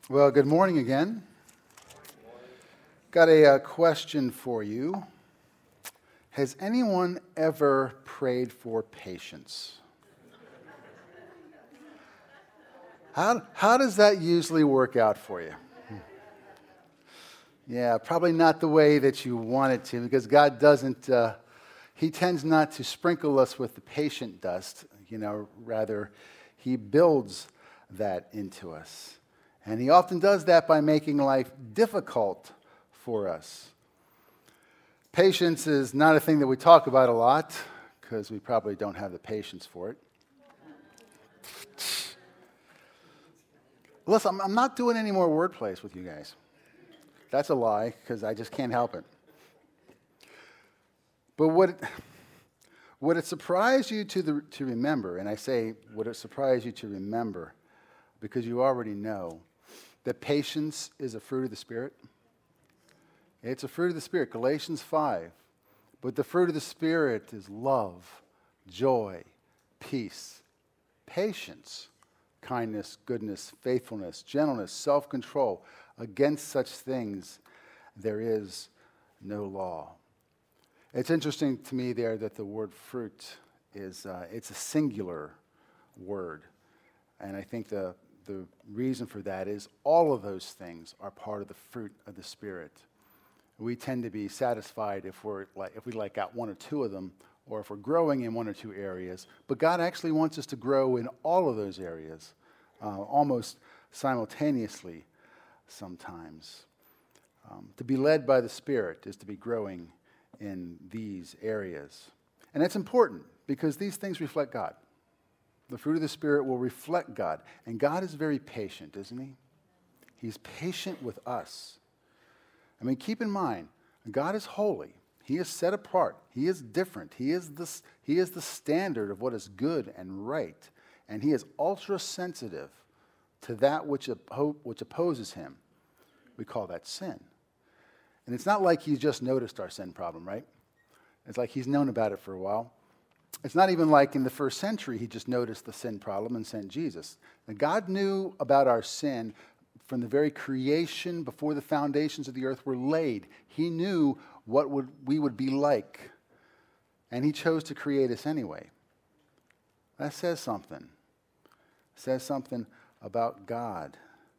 Well, good morning again. Got a question for you. Has anyone ever prayed for patience? How does that usually work out for you? Yeah, probably not the way that you want it to, because God doesn't, He tends not to sprinkle us with the patient dust, rather He builds that into us. And He often does that by making life difficult for us. Patience is not a thing that we talk about a lot, because we probably don't have the patience for it. Listen, I'm not doing any more wordplays with you guys. That's a lie, because I just can't help it. But would it surprise you to remember, and I say, would it surprise you to remember, because you already know, that patience is a fruit of the Spirit? It's a fruit of the Spirit, Galatians 5. But the fruit of the Spirit is love, joy, peace, patience, kindness, goodness, faithfulness, gentleness, self-control. Against such things there is no law. It's interesting to me there that the word fruit is it's a singular word. And I think the reason for that is all of those things are part of the fruit of the Spirit. We tend to be satisfied if we got one or two of them, or if we're growing in one or two areas. But God actually wants us to grow in all of those areas, almost simultaneously sometimes. To be led by the Spirit is to be growing in these areas. And that's important because these things reflect God. The fruit of the Spirit will reflect God. And God is very patient, isn't He? He's patient with us. I mean, keep in mind, God is holy. He is set apart. He is different. He is the standard of what is good and right. And He is ultra-sensitive to that which opposes Him. We call that sin. And it's not like He's just noticed our sin problem, right? It's like He's known about it for a while. It's not even like in the first century He just noticed the sin problem and sent Jesus. Now, God knew about our sin from the very creation, before the foundations of the earth were laid. He knew what we would be like. And He chose to create us anyway. That says something. It says something about God.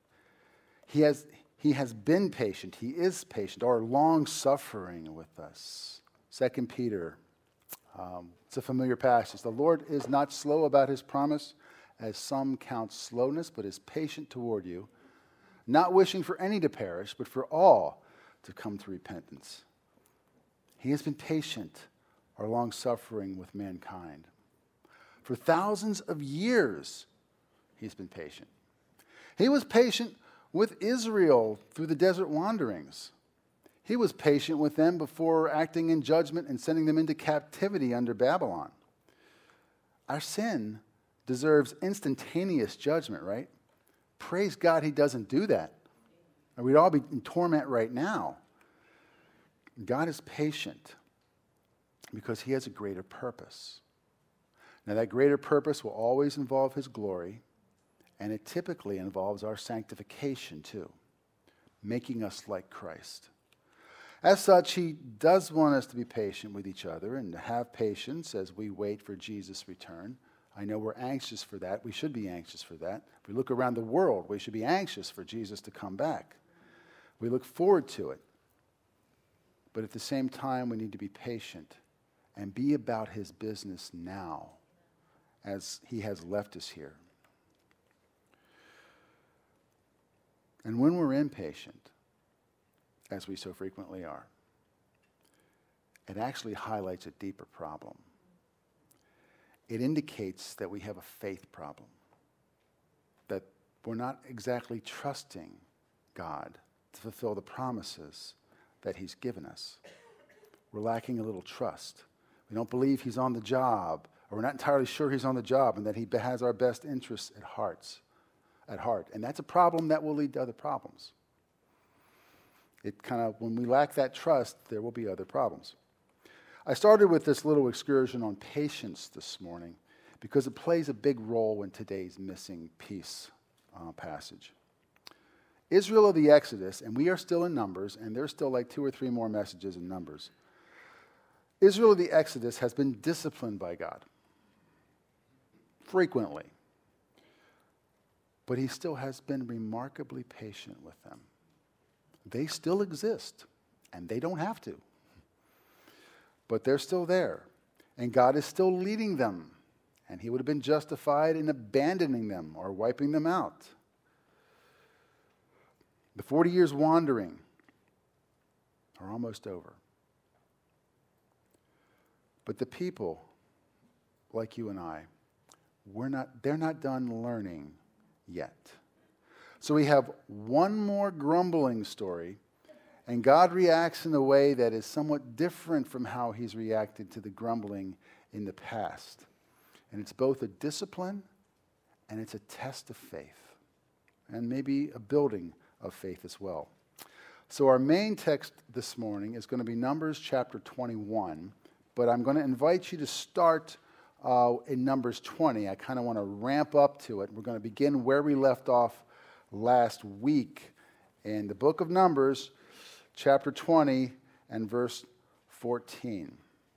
He has been patient. He is patient, or long-suffering with us. 2 Peter, it's a familiar passage. The Lord is not slow about His promise, as some count slowness, but is patient toward you, not wishing for any to perish, but for all to come to repentance. He has been patient, or long-suffering with mankind. For thousands of years, He's been patient. He was patient with Israel through the desert wanderings. He was patient with them before acting in judgment and sending them into captivity under Babylon. Our sin deserves instantaneous judgment, right? Praise God He doesn't do that. Or we'd all be in torment right now. God is patient because He has a greater purpose. Now, that greater purpose will always involve His glory, and it typically involves our sanctification too, making us like Christ. As such, He does want us to be patient with each other and to have patience as we wait for Jesus' return. I know we're anxious for that. We should be anxious for that. If we look around the world, we should be anxious for Jesus to come back. We look forward to it. But at the same time, we need to be patient and be about His business now, as He has left us here. And when we're impatient, as we so frequently are, it actually highlights a deeper problem. It indicates that we have a faith problem, that we're not exactly trusting God to fulfill the promises that He's given us. We're lacking a little trust. We don't believe He's on the job, or we're not entirely sure He's on the job and that He has our best interests at heart. And that's a problem that will lead to other problems. When we lack that trust, there will be other problems. I started with this little excursion on patience this morning because it plays a big role in today's missing piece passage. Israel of the Exodus, and we are still in Numbers, and there's still like 2 or 3 more messages in Numbers. Israel of the Exodus has been disciplined by God frequently, but he still has been remarkably patient with them. They still exist, and they don't have to, but they're still there, and God is still leading them, and he would have been justified in abandoning them or wiping them out. The 40 years wandering are almost over. But the people, like you and I, they're not done learning yet. So we have one more grumbling story, and God reacts in a way that is somewhat different from how he's reacted to the grumbling in the past. And it's both a discipline and it's a test of faith, and maybe a building of faith as well. So our main text this morning is going to be Numbers chapter 21, but I'm going to invite you to start in Numbers 20. I kind of want to ramp up to it. We're going to begin where we left off last week in the book of Numbers, chapter 20 and verse 14.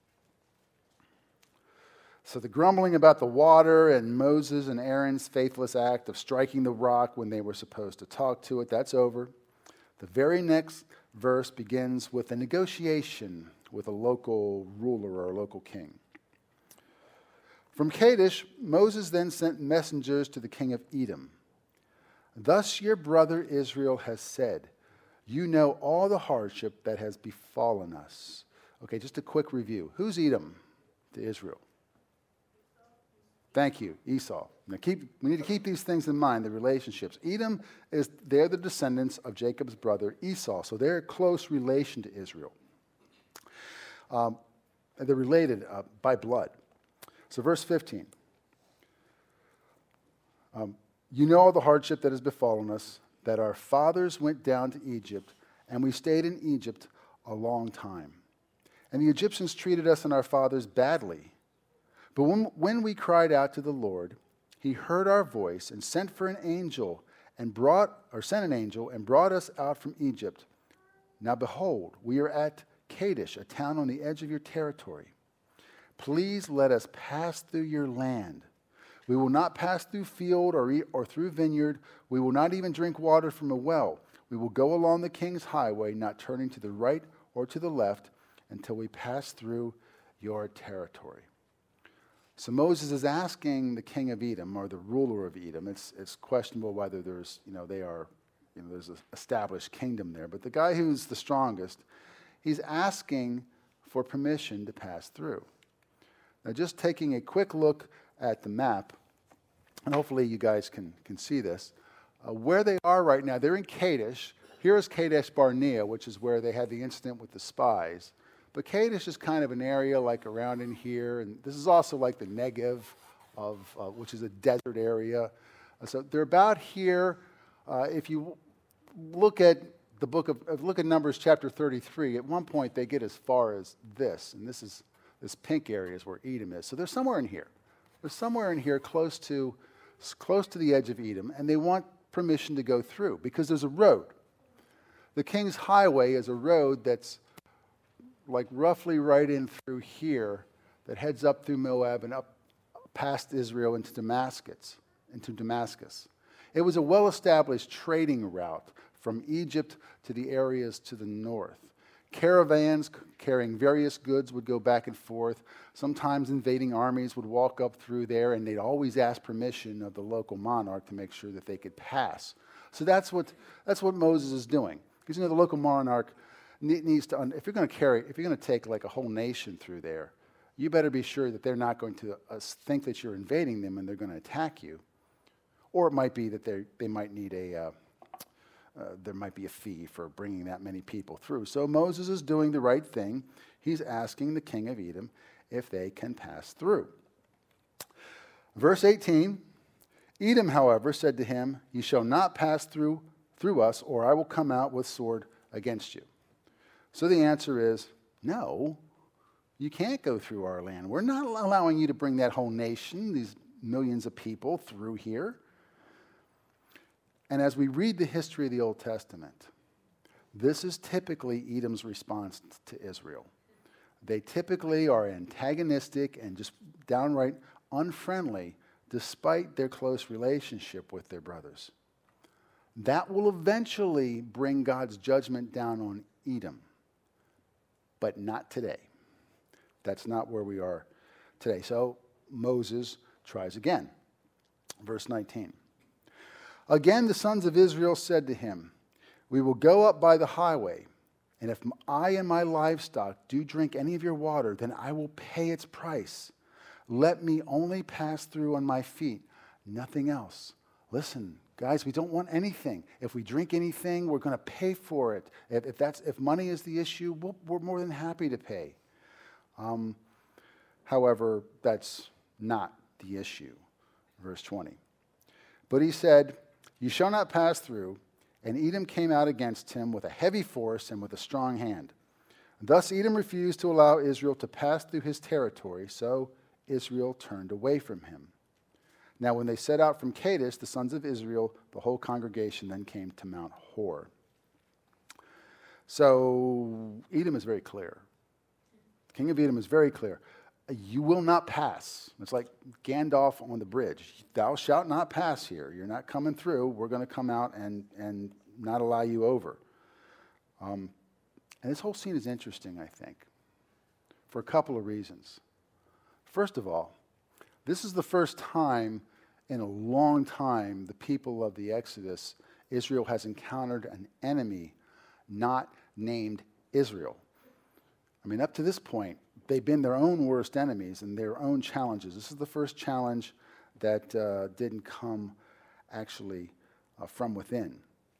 So the grumbling about the water and Moses and Aaron's faithless act of striking the rock when they were supposed to talk to it, that's over. The very next verse begins with a negotiation with a local ruler or a local king. From Kadesh, Moses then sent messengers to the king of Edom. Thus your brother Israel has said, you know all the hardship that has befallen us. Okay, just a quick review. Who's Edom to Israel? Thank you, Esau. Now we need to keep these things in mind, the relationships. Edom, they're the descendants of Jacob's brother Esau, so they're a close relation to Israel. They're related by blood. So verse 15. You know all the hardship that has befallen us, that our fathers went down to Egypt, and we stayed in Egypt a long time. And the Egyptians treated us and our fathers badly. But when we cried out to the Lord, he heard our voice and sent an angel and brought us out from Egypt. Now behold, we are at Kadesh, a town on the edge of your territory. Please let us pass through your land. We will not pass through field or through vineyard. We will not even drink water from a well. We will go along the king's highway, not turning to the right or to the left, until we pass through your territory. So Moses is asking the king of Edom, or the ruler of Edom. It's questionable whether there's an established kingdom there. But the guy who's the strongest, he's asking for permission to pass through. Now, just taking a quick look at the map, and hopefully you guys can see this. Where they are right now, they're in Kadesh. Here is Kadesh Barnea, which is where they had the incident with the spies. But Kadesh is kind of an area like around in here, and this is also like the Negev, which is a desert area. So they're about here. If you look at look at Numbers chapter 33, at one point they get as far as this, and this pink area is where Edom is. So they're somewhere in here. They're somewhere in here close to the edge of Edom, and they want permission to go through because there's a road. The King's Highway is a road that's like roughly right in through here that heads up through Moab and up past Israel into Damascus. It was a well-established trading route from Egypt to the areas to the north. Caravans carrying various goods would go back and forth. Sometimes invading armies would walk up through there, and they'd always ask permission of the local monarch to make sure that they could pass. So that's what Moses is doing. Because the local monarch needs to, if you're going to take like a whole nation through there, you better be sure that they're not going to think that you're invading them and they're going to attack you. Or it might be that they might need there might be a fee for bringing that many people through. So Moses is doing the right thing. He's asking the king of Edom if they can pass through. Verse 18, Edom, however, said to him, "You shall not pass through us, or I will come out with sword against you." So the answer is, no, you can't go through our land. We're not allowing you to bring that whole nation, these millions of people, through here. And as we read the history of the Old Testament, this is typically Edom's response to Israel. They typically are antagonistic and just downright unfriendly despite their close relationship with their brothers. That will eventually bring God's judgment down on Edom, but not today. That's not where we are today. So Moses tries again. Verse 19. Again, the sons of Israel said to him, we will go up by the highway, and if I and my livestock do drink any of your water, then I will pay its price. Let me only pass through on my feet, nothing else. Listen, guys, we don't want anything. If we drink anything, we're going to pay for it. If money is the issue, we're more than happy to pay. However, that's not the issue. Verse 20. But he said, you shall not pass through. And Edom came out against him with a heavy force and with a strong hand. Thus Edom refused to allow Israel to pass through his territory, so Israel turned away from him. Now when they set out from Kadesh, the sons of Israel, the whole congregation then came to Mount Hor. So Edom is very clear. The king of Edom is very clear. You will not pass. It's like Gandalf on the bridge. Thou shalt not pass here. You're not coming through. We're going to come out and not allow you over. And this whole scene is interesting, I think, for a couple of reasons. First of all, this is the first time in a long time the people of the Exodus, Israel has encountered an enemy not named Israel. I mean, up to this point, they've been their own worst enemies and their own challenges. This is the first challenge that didn't come actually from within.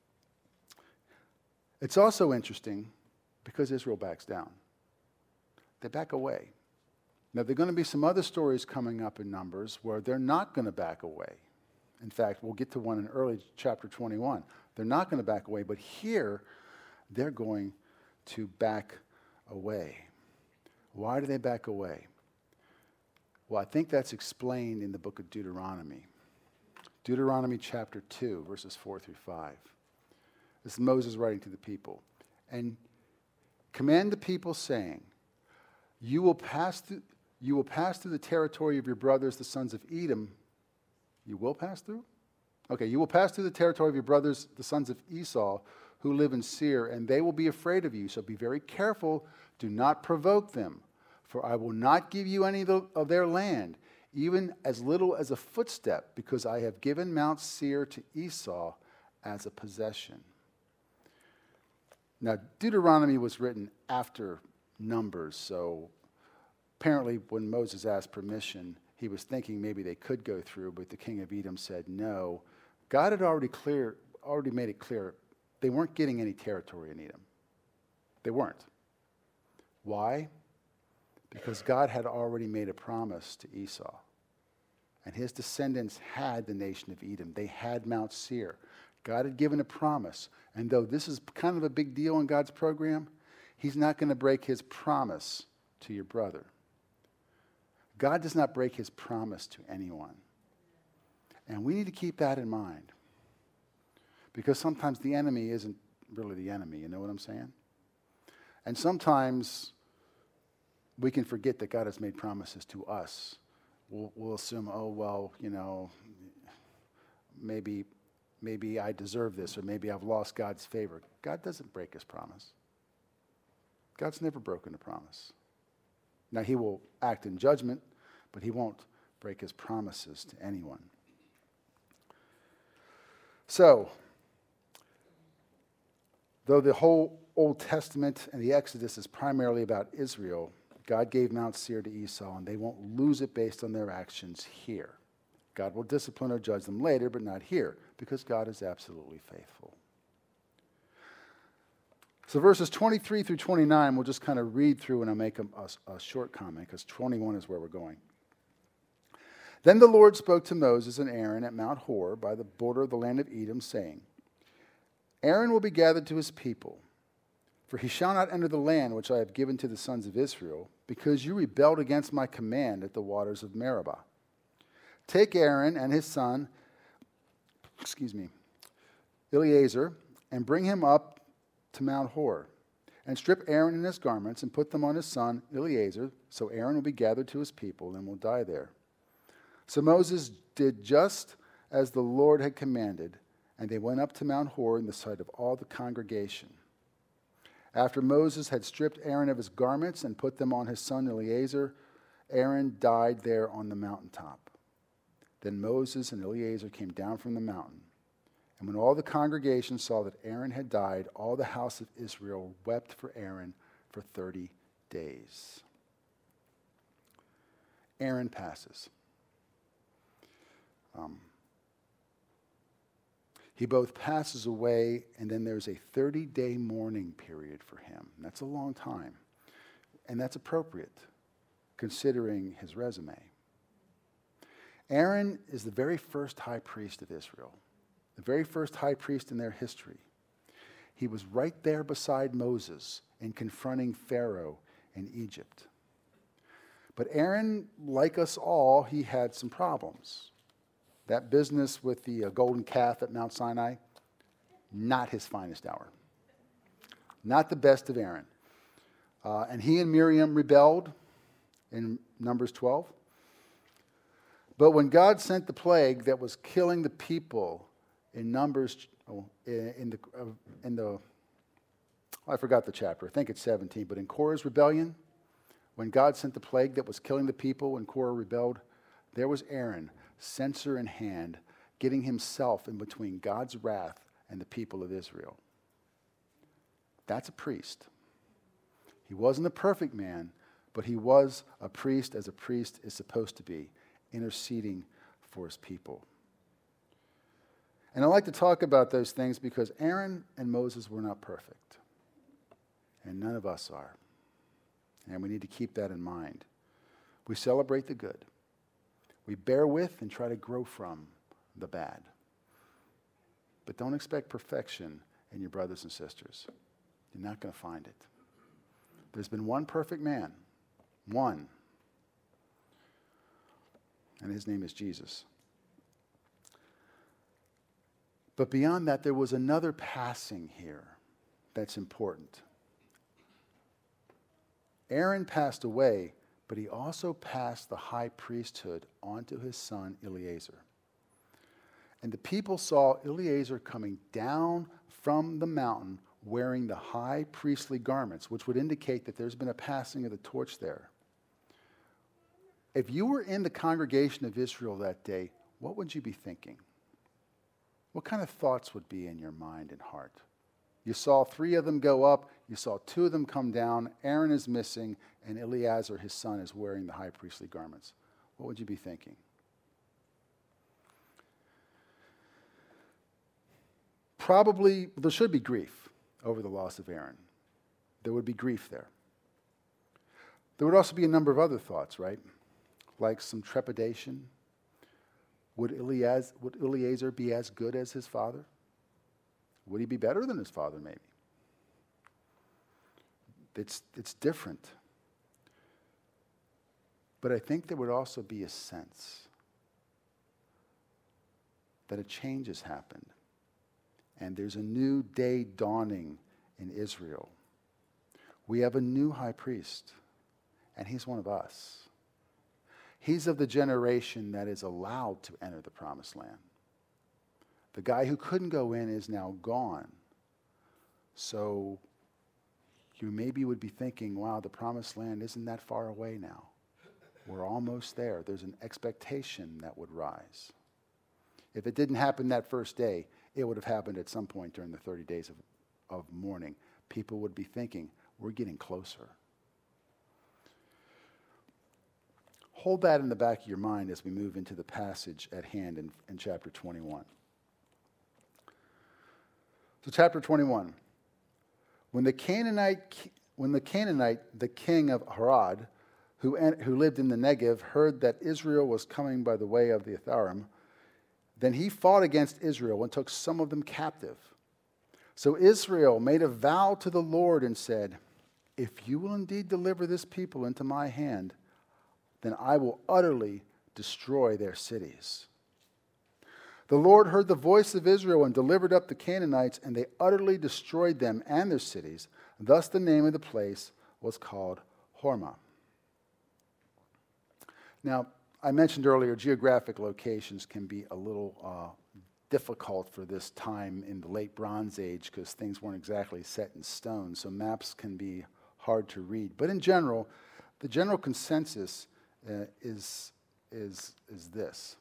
It's also interesting because Israel backs down. They back away. Now, there are going to be some other stories coming up in Numbers where they're not going to back away. In fact, we'll get to one in early chapter 21. They're not going to back away, but here they're going to back away. Why do they back away? Well, I think that's explained in the book of Deuteronomy. Deuteronomy chapter 2, verses 4 through 5. This is Moses writing to the people. And command the people, saying, you will pass through the territory of your brothers, the sons of Edom. You will pass through? Okay, you will pass through the territory of your brothers, the sons of Esau, who live in Seir, and they will be afraid of you. So be very careful. Do not provoke them, for I will not give you any of their land, even as little as a footstep, because I have given Mount Seir to Esau as a possession. Now, Deuteronomy was written after Numbers, so apparently when Moses asked permission, he was thinking maybe they could go through, but the king of Edom said no. God had already made it clear they weren't getting any territory in Edom. They weren't. Why? Because God had already made a promise to Esau. And his descendants had the nation of Edom. They had Mount Seir. God had given a promise. And though this is kind of a big deal in God's program, he's not going to break his promise to your brother. God does not break his promise to anyone. And we need to keep that in mind. Because sometimes the enemy isn't really the enemy. You know what I'm saying? And sometimes we can forget that God has made promises to us. We'll assume, oh, well, you know, maybe I deserve this, or maybe I've lost God's favor. God doesn't break his promise. God's never broken a promise. Now, he will act in judgment, but he won't break his promises to anyone. So, though the whole Old Testament and the Exodus is primarily about Israel, God gave Mount Seir to Esau, and they won't lose it based on their actions here. God will discipline or judge them later, but not here, because God is absolutely faithful. So verses 23 through 29, we'll just kind of read through, and I'll make a short comment, because 21 is where we're going. Then the Lord spoke to Moses and Aaron at Mount Hor by the border of the land of Edom, saying, Aaron will be gathered to his people, for he shall not enter the land which I have given to the sons of Israel, because you rebelled against my command at the waters of Meribah. Take Aaron and his son, Eleazar and bring him up to Mount Hor, and strip Aaron and his garments and put them on his son Eleazar, so Aaron will be gathered to his people and will die there. So Moses did just as the Lord had commanded, and they went up to Mount Hor in the sight of all the congregation. After Moses had stripped Aaron of his garments and put them on his son Eleazar, Aaron died there on the mountaintop. Then Moses and Eleazar came down from the mountain. And when all the congregation saw that Aaron had died, all the house of Israel wept for Aaron for 30 days. Aaron passes. He both passes away, and then there's a 30-day mourning period for him. That's a long time. And that's appropriate, considering his resume. Aaron is the very first high priest of Israel, the very first high priest in their history. He was right there beside Moses in confronting Pharaoh in Egypt. But Aaron, like us all, he had some problems. That business with the golden calf at Mount Sinai, not his finest hour. Not the best of Aaron. And he and Miriam rebelled in Numbers 12. But when God sent the plague that was killing the people in Numbers, I forgot the chapter, I think it's 17, but in Korah's rebellion, when God sent the plague that was killing the people and Korah rebelled, there was Aaron, censer in hand, getting himself in between God's wrath and the people of Israel. That's a priest. He wasn't a perfect man, but he was a priest as a priest is supposed to be, interceding for his people. And I like to talk about those things because Aaron and Moses were not perfect. And none of us are. And we need to keep that in mind. We celebrate the good. We bear with and try to grow from the bad. But don't expect perfection in your brothers and sisters. You're not going to find it. There's been one perfect man. One. And his name is Jesus. But beyond that, there was another passing here that's important. Aaron passed away, but he also passed the high priesthood onto his son Eleazar. And the people saw Eleazar coming down from the mountain wearing the high priestly garments, which would indicate that there's been a passing of the torch there. If you were in the congregation of Israel that day, what would you be thinking? What kind of thoughts would be in your mind and heart? You saw 3 of them go up, you saw 2 of them come down, Aaron is missing, and Eleazar, his son, is wearing the high priestly garments. What would you be thinking? Probably, there should be grief over the loss of Aaron. There would be grief there. There would also be a number of other thoughts, right? Like some trepidation. Would Eleazar be as good as his father? Would he be better than his father, maybe? It's different. But I think there would also be a sense that a change has happened. And there's a new day dawning in Israel. We have a new high priest, and he's one of us. He's of the generation that is allowed to enter the promised land. The guy who couldn't go in is now gone. So you maybe would be thinking, wow, the promised land isn't that far away now. We're almost there. There's an expectation that would rise. If it didn't happen that first day, it would have happened at some point during the 30 days of mourning. People would be thinking, we're getting closer. Hold that in the back of your mind as we move into the passage at hand in chapter 21. So chapter 21. When the Canaanite, the king of Harad, who lived in the Negev, heard that Israel was coming by the way of the Atharim, then he fought against Israel and took some of them captive. So Israel made a vow to the Lord and said, if you will indeed deliver this people into my hand, then I will utterly destroy their cities. The Lord heard the voice of Israel and delivered up the Canaanites, and they utterly destroyed them and their cities. Thus the name of the place was called Hormah. Now, I mentioned earlier, geographic locations can be a little difficult for this time in the late Bronze Age because things weren't exactly set in stone, so maps can be hard to read. But in general, the general consensus is this.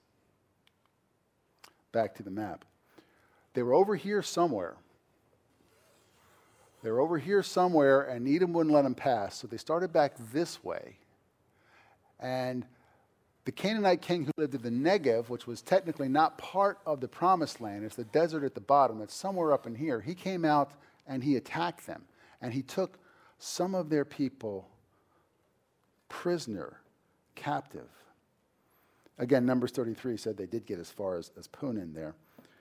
Back to the map. They were over here somewhere. And Edom wouldn't let them pass, so they started back this way. And the Canaanite king who lived in the Negev, which was technically not part of the promised land, it's the desert at the bottom, it's somewhere up in here, he came out and he attacked them. And he took some of their people prisoner, captive. Again, Numbers 33 said they did get as far as Punim there.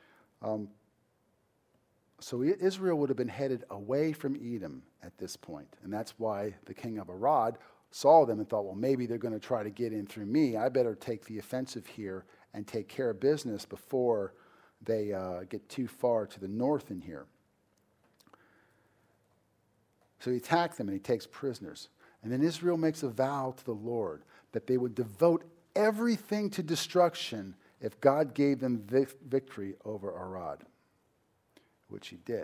So Israel would have been headed away from Edom at this point. And that's why the king of Arad saw them and thought, well, maybe they're going to try to get in through me. I better take the offensive here and take care of business before they get too far to the north in here. So he attacked them and he takes prisoners. And then Israel makes a vow to the Lord that they would devote everything to destruction if God gave them victory over Arad, which he did.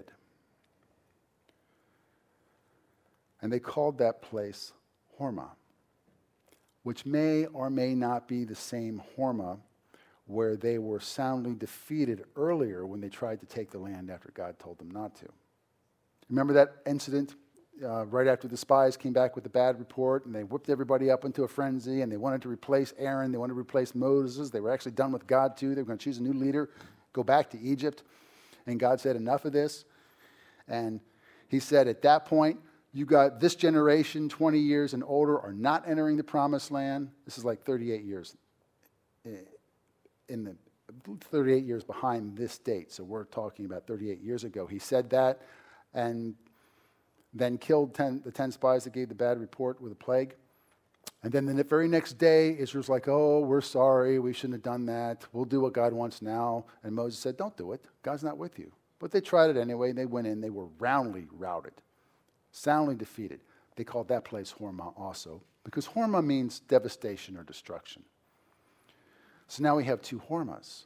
And they called that place Hormah, which may or may not be the same Hormah where they were soundly defeated earlier when they tried to take the land after God told them not to. Remember that incident right after the spies came back with the bad report and they whipped everybody up into a frenzy and they wanted to replace Aaron, they wanted to replace Moses, they were actually done with God too, they were going to choose a new leader, go back to Egypt, and God said, enough of this. And he said, at that point, you got this generation, 20 years and older, are not entering the promised land. This is like 38 years in the 38 years behind this date. So we're talking about 38 years ago. He said that and then killed the 10 spies that gave the bad report with a plague. And then the very next day, Israel's like, oh, we're sorry. We shouldn't have done that. We'll do what God wants now. And Moses said, don't do it. God's not with you. But they tried it anyway. They went in. They were roundly routed, soundly defeated. They called that place Hormah also, because Hormah means devastation or destruction. So now we have two Hormahs.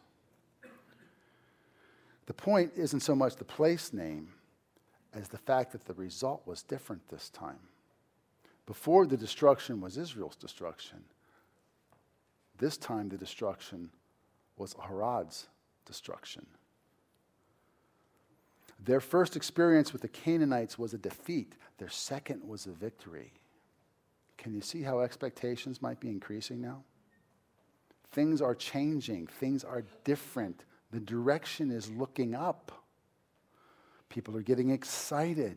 The point isn't so much the place name as the fact that the result was different this time. Before, the destruction was Israel's destruction. This time, the destruction was Arad's destruction. Their first experience with the Canaanites was a defeat. Their second was a victory. Can you see how expectations might be increasing now? Things are changing. Things are different. The direction is looking up. People are getting excited.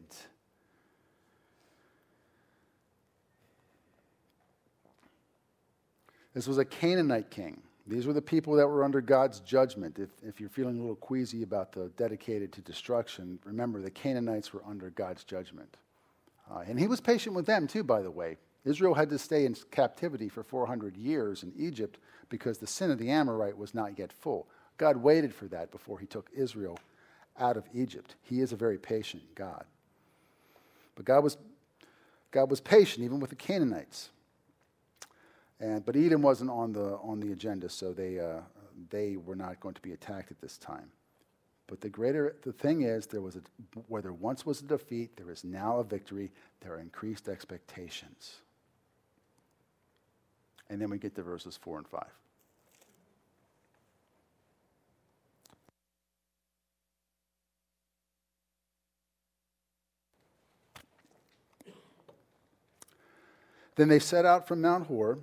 This was a Canaanite king. These were the people that were under God's judgment. If you're feeling a little queasy about the dedicated to destruction, remember the Canaanites were under God's judgment. And he was patient with them too, by the way. Israel had to stay in captivity for 400 years in Egypt because the sin of the Amorite was not yet full. God waited for that before he took Israel out of Egypt. He is a very patient God. But God was patient even with the Canaanites. But Edom wasn't on the agenda, so they were not going to be attacked at this time. But the thing is, where there once was a defeat, there is now a victory. There are increased expectations. And then we get to verses 4 and 5. Then they set out from Mount Hor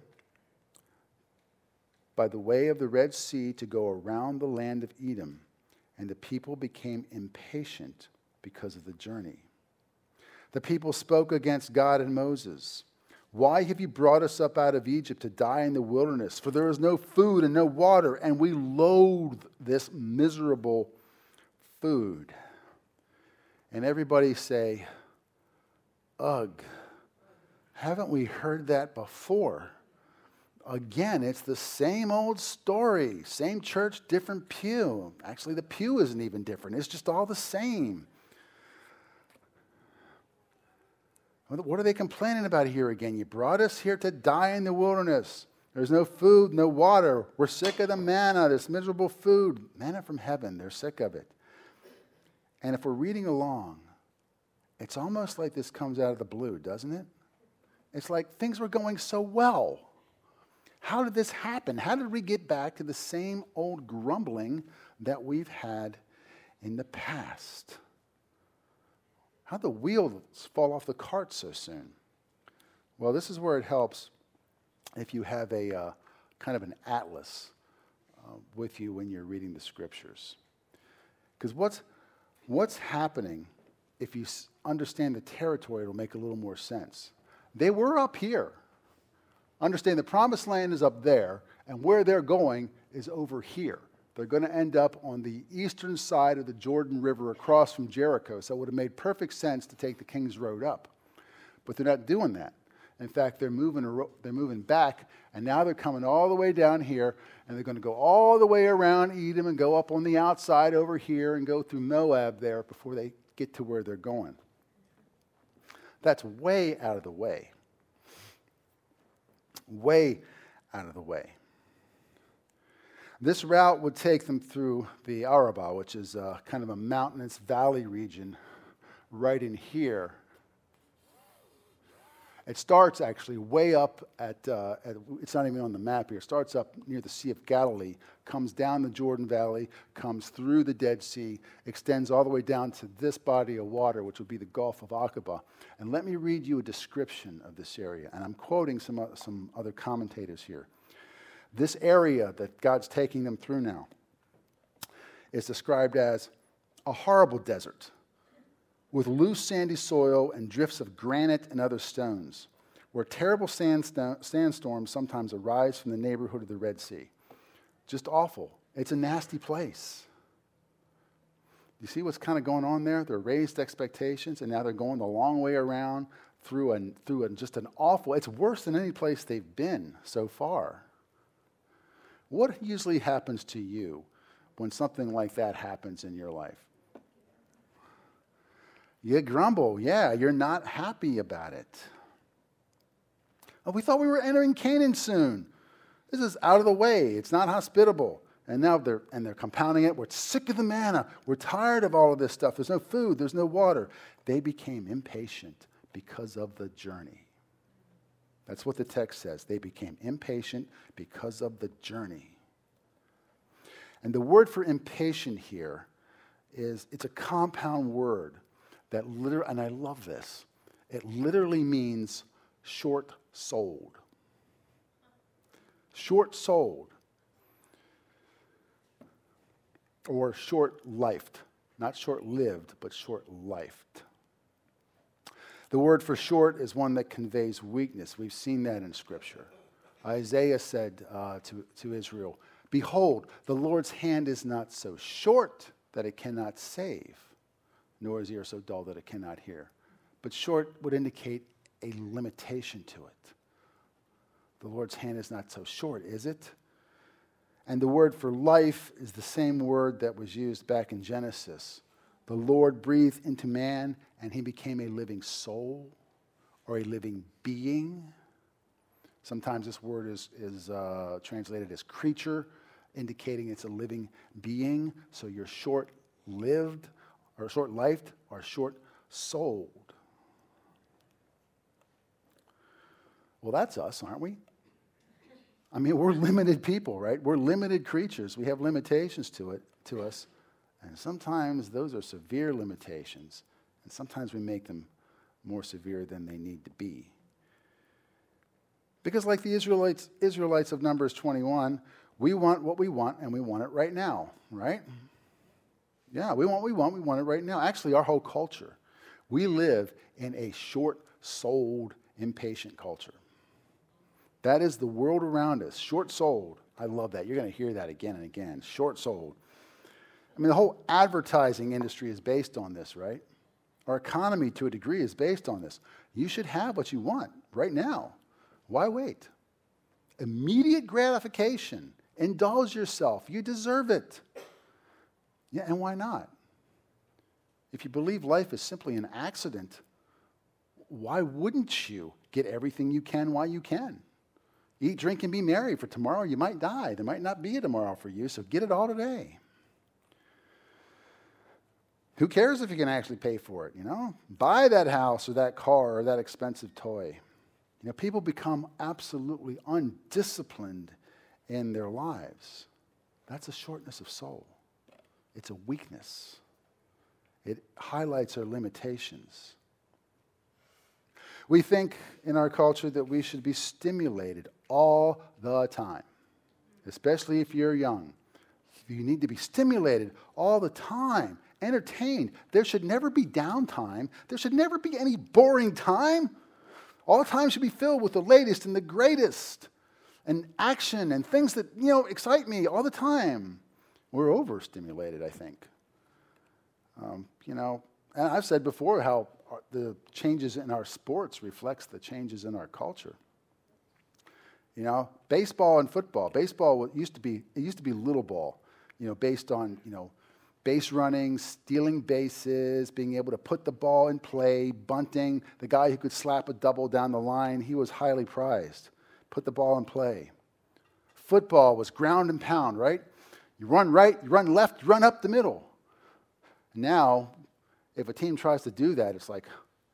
by the way of the Red Sea to go around the land of Edom, and the people became impatient because of the journey. The people spoke against God and Moses. Why have you brought us up out of Egypt to die in the wilderness? For there is no food and no water, and we loathe this miserable food. And everybody say, ugh, haven't we heard that before? Again, it's the same old story. Same church, different pew. Actually, the pew isn't even different. It's just all the same. What are they complaining about here again? You brought us here to die in the wilderness. There's no food, no water. We're sick of the manna, this miserable food. Manna from heaven, they're sick of it. And if we're reading along, it's almost like this comes out of the blue, doesn't it? It's like things were going so well. How did this happen? How did we get back to the same old grumbling that we've had in the past? How'd the wheels fall off the cart so soon? Well, this is where it helps if you have a kind of an atlas with you when you're reading the scriptures. Because what's happening, if you understand the territory, it'll make a little more sense. They were up here. Understand the promised land is up there, and where they're going is over here. They're going to end up on the eastern side of the Jordan River across from Jericho, so it would have made perfect sense to take the King's Road up. But they're not doing that. In fact, they're moving back, and now they're coming all the way down here, and they're going to go all the way around Edom and go up on the outside over here and go through Moab there before they get to where they're going. That's way out of the way. Way out of the way. This route would take them through the Arabah, which is kind of a mountainous valley region right in here. It starts actually way up at it's not even on the map here. It starts up near the Sea of Galilee, comes down the Jordan Valley, comes through the Dead Sea, extends all the way down to this body of water, which would be the Gulf of Aqaba. And let me read you a description of this area. And I'm quoting some other commentators here. This area that God's taking them through now is described as a horrible desert with loose sandy soil and drifts of granite and other stones, where terrible sandstorms sometimes arise from the neighborhood of the Red Sea. Just awful. It's a nasty place. You see what's kind of going on there? They're raised expectations, and now they're going the long way around through just an awful, it's worse than any place they've been so far. What usually happens to you when something like that happens in your life? You grumble. Yeah, you're not happy about it. Oh, we thought we were entering Canaan soon. This is out of the way. It's not hospitable. And now they're compounding it. We're sick of the manna. We're tired of all of this stuff. There's no food. There's no water. They became impatient because of the journey. That's what the text says. They became impatient because of the journey. And the word for impatient here it's a compound word that literally, and I love this, it literally means short-souled. Short-souled. Or short-lifed. Not short-lived, but short-lifed. The word for short is one that conveys weakness. We've seen that in Scripture. Isaiah said to Israel, "Behold, the Lord's hand is not so short that it cannot save, nor his ear so dull that it cannot hear." But short would indicate a limitation to it. The Lord's hand is not so short, is it? And the word for life is the same word that was used back in Genesis. The Lord breathed into man, and he became a living soul or a living being. Sometimes this word is translated as creature, indicating it's a living being. So you're short-lived, or short-lifed, or short-souled. Well, that's us, aren't we? I mean, we're limited people, right? We're limited creatures. We have limitations to us. And sometimes those are severe limitations. And sometimes we make them more severe than they need to be. Because like the Israelites of Numbers 21, we want what we want, and we want it right now, right? Yeah, we want what we want it right now. Actually, our whole culture, we live in a short-souled, impatient culture. That is the world around us, short-souled. I love that. You're going to hear that again and again, short-souled. I mean, the whole advertising industry is based on this, right? Our economy, to a degree, is based on this. You should have what you want right now. Why wait? immediate gratification. Indulge yourself. You deserve it. Yeah, and why not? If you believe life is simply an accident, why wouldn't you get everything you can while you can? Eat, drink, and be merry, for tomorrow you might die. There might not be a tomorrow for you, so get it all today. Who cares if you can actually pay for it, Buy that house or that car or that expensive toy. People become absolutely undisciplined in their lives. That's a shortness of soul. It's a weakness. It highlights our limitations. We think in our culture that we should be stimulated all the time, especially if you're young. You need to be stimulated all the time, entertained. There should never be downtime. There should never be any boring time. All time should be filled with the latest and the greatest and action and things that, excite me all the time. We're overstimulated, I think. And I've said before how the changes in our sports reflects the changes in our culture. Baseball and football. Baseball used to be little ball, based on, base running, stealing bases, being able to put the ball in play, bunting. The guy who could slap a double down the line, he was highly prized. Put the ball in play. Football was ground and pound, right? You run right, you run left, you run up the middle. Now, if a team tries to do that, it's like,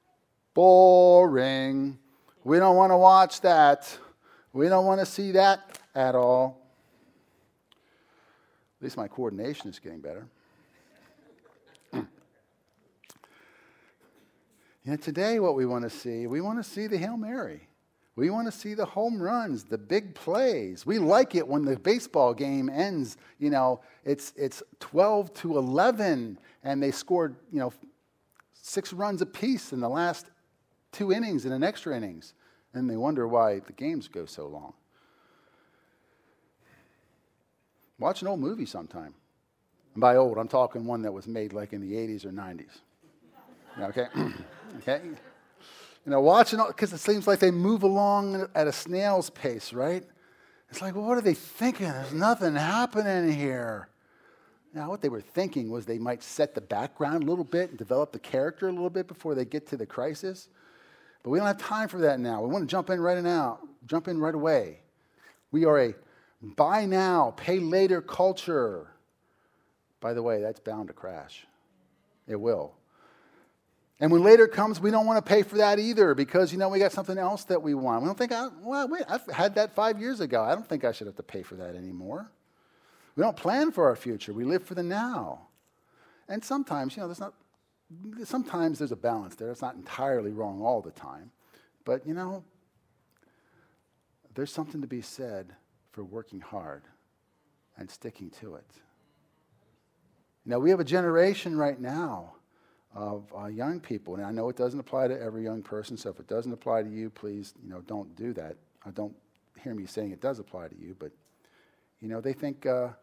boring. We don't want to watch that. We don't want to see that at all. At least my coordination is getting better. Today what we want to see the Hail Mary. We want to see the home runs, the big plays. We like it when the baseball game ends, it's 12-11, and they scored, 6 runs apiece in the last 2 innings and an extra innings. And they wonder why the games go so long. Watch an old movie sometime. And by old, I'm talking one that was made like in the 80s or 90s. Okay? Okay? Watch it, because it seems like they move along at a snail's pace, right? It's like, well, what are they thinking? There's nothing happening here. Now, what they were thinking was they might set the background a little bit and develop the character a little bit before they get to the crisis. But we don't have time for that now. We want to jump in right away. We are a buy now, pay later culture. By the way, that's bound to crash. It will. And when later comes, we don't want to pay for that either because, we got something else that we want. We don't think, I've had that 5 years ago. I don't think I should have to pay for that anymore. We don't plan for our future. We live for the now. And sometimes, sometimes there's a balance there. It's not entirely wrong all the time. But, there's something to be said for working hard and sticking to it. We have a generation right now of young people. And I know it doesn't apply to every young person, so if it doesn't apply to you, please, don't do that. Don't hear me saying it does apply to you, but, they think